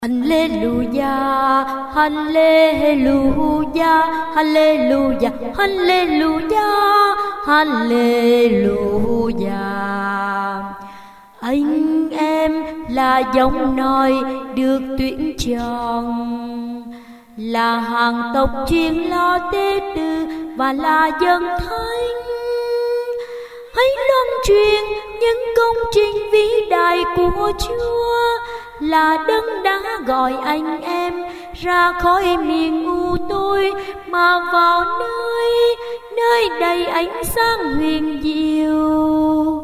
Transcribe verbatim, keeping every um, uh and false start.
Hallelujah, hallelujah, hallelujah, hallelujah, hallelujah. Anh em là giọng nói được tuyển chọn, là hàng tộc chuyên lo tế tự và là dân thánh. Hãy loan truyền những công trình vĩ đại của Chúa, là đấng đã gọi anh em ra khỏi miền u tối mà vào nơi nơi đầy ánh sáng huyền diệu.